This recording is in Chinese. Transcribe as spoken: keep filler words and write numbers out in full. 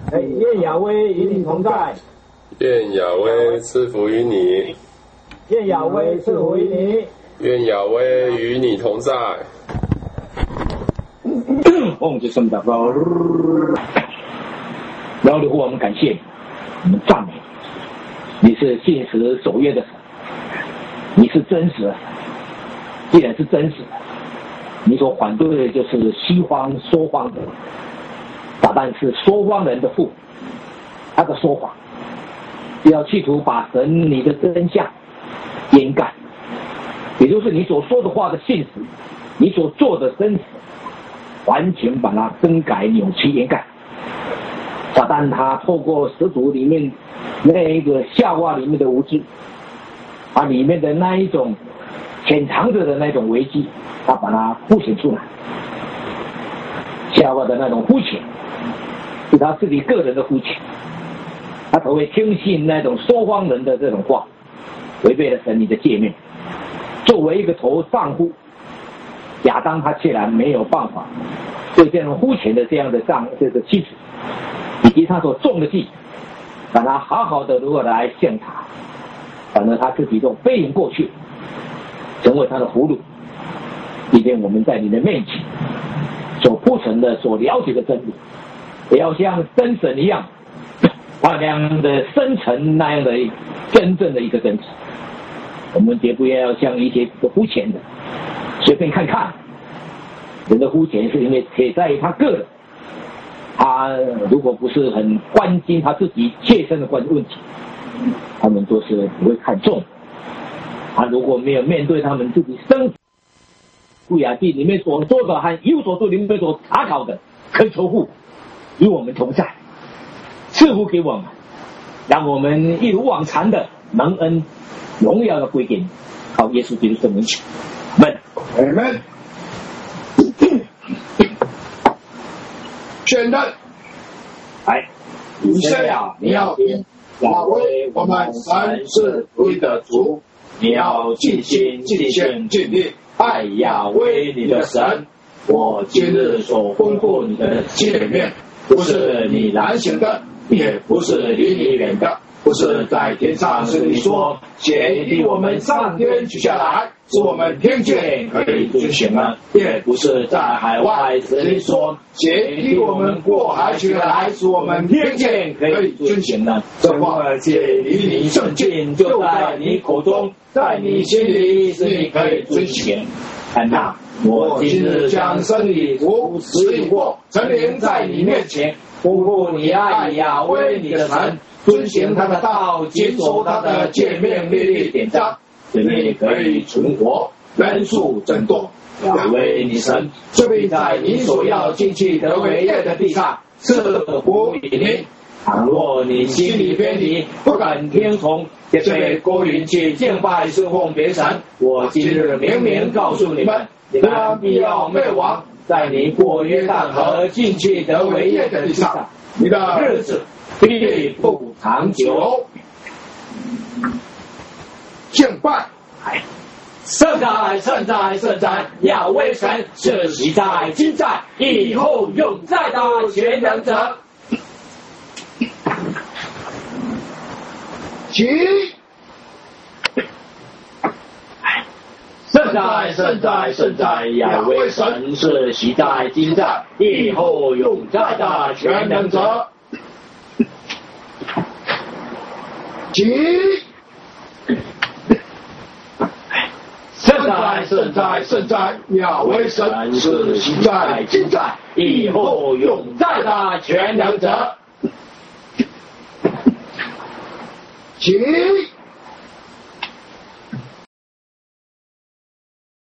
愿亚威与你同在， 愿亚威赐福于你， 愿亚威赐福于你， 愿亚威与你同在。 奉主圣祷告，然后的话，我们感谢你，我们赞美你，你是信实守约的神，你是真实的神。既然是真实的，你所反对的就是西方说谎的，撒旦是说谎人的父，他的说谎要企图把神你的真相掩盖，也就是你所说的话的信实，你所做的真实，完全把它更改扭曲掩盖。撒旦他透过始祖里面那一个夏娃里面的无知，把里面的那一种潜藏着的那种危机，他把它凸显出来。夏娃的那种肤浅是他自己个人的肤浅，他才会听信那种说谎人的这种话，违背了神你的诫命。作为一个头丈夫，亚当他竟然没有办法对这种肤浅的这样的丈这个妻子以及他所种的地，让他好好的如何来献他，反而他自己就飞行过去，成为他的俘虏。今天我们在你的面前所铺陈的所了解的真理，也要像真神一样，那样的深沉，那样的真正的一个真实。我们绝不要像一些肤浅的随便看看，人的肤浅是因为铁在于他个人，他如果不是很关心他自己切身的关问题，他们都是不会看重。他如果没有面对他们自己生故亚记里面所说的和有所书里面所查考的，恳求父与我们同在，赐福给我们，让我们一如往常的蒙恩荣耀的归给你，靠耶稣基督的名求，阿们。阿们。 选任， 来， 以赛亚，你要听，亚威，我们神是独一的主，你要尽心、尽心、尽力爱亚威你的神。我今日所吩咐你的诫命，不是你难行的，也不是离你远的，不是在天上是你说，且离我们上天取下来，使我们听见可以遵行了；也不是在海外是你说，且离我们过海取来，使我们听见可以遵行了。这话且离你甚近，就在你口中，在你心里，使你可以遵行。看哪，我今日将生理图指引过，陈灵在你面前，吩咐你爱亚威你的神，遵行他的道，谨守他的诫命律例典章，使你可以存活，人数增多。亚威你神这并在你所要进去得为业的地上赐福与你。倘若你心里偏离，不肯听从，也被勾引去敬拜侍奉别神，我今日明明告诉你们，你们必要灭亡，在你过约旦河进去得为业的地上，你的日子必不长久。敬拜，圣在圣在圣在，亚威神是昔在今在以后永在的全能者。起，圣在圣在圣在，亚威神是昔在今在以后永在的全能者。起，圣在圣在圣在，亚威神是昔在今在以后永在的全能者。起。